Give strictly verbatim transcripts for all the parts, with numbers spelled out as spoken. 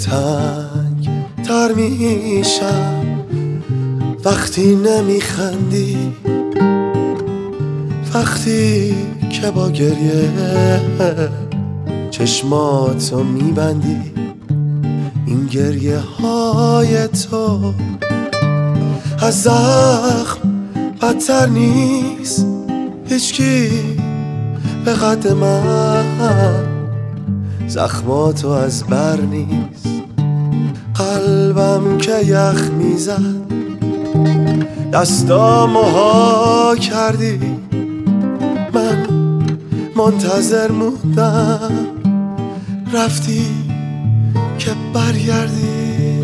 تنگ تر میشم وقتی نمیخندی، وقتی که با گریه چشماتو میبندی. این گریه های تو از زخم بدتر نیست، هیچکی به قد من زخماتو از بر نیست. قلبم که یخ میزد دستامو ها کردی، من منتظر موندم رفتی که برگردی.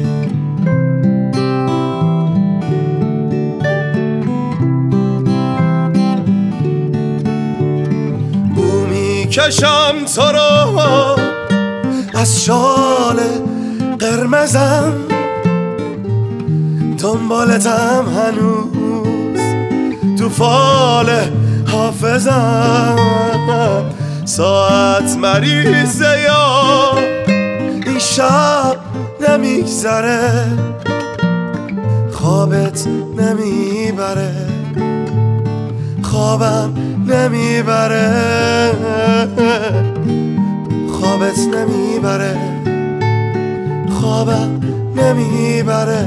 بو میکشم تو رو از شال قرمزم، دنبالتم هنوز تو فال حافظم. ساعت مریضه یا این شب نمیگذره، خوابت نمیبره، خوابم نمیبره، خوابت نمیبره، خوابم نمیبره.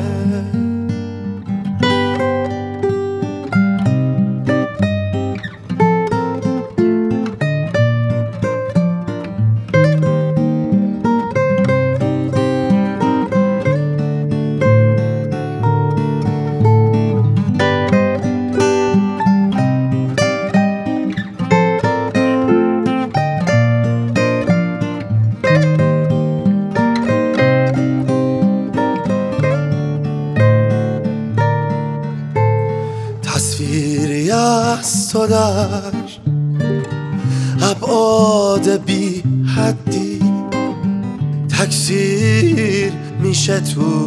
تصویری از تو در ابعاد بی حدی تکثیر میشه تو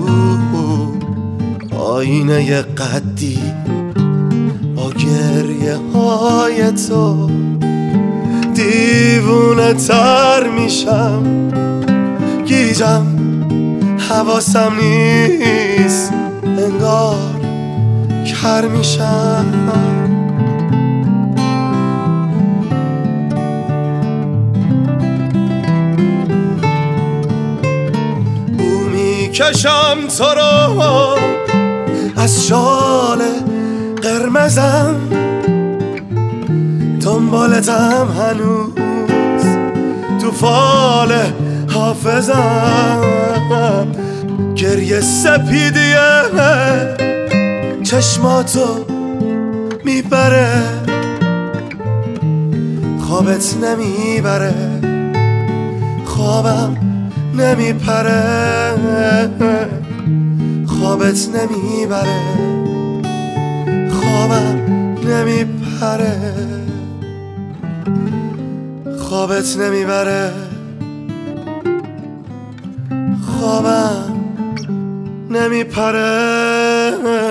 آینه قدی. با گریه های تو دیوونه تر میشم، گیجم حواسم نیست، انگار کر میشم. بو میکشم تو رو از شال قرمزم، دنبالتم هنوز تو فال حافظم. گریه سپیدیه چشماتو میبره، خوابت نمیبره، خوابم نمیپره، خوابت نمیبره، خوابم نمیپره، خوابت نمیبره، خوابم نمیپره.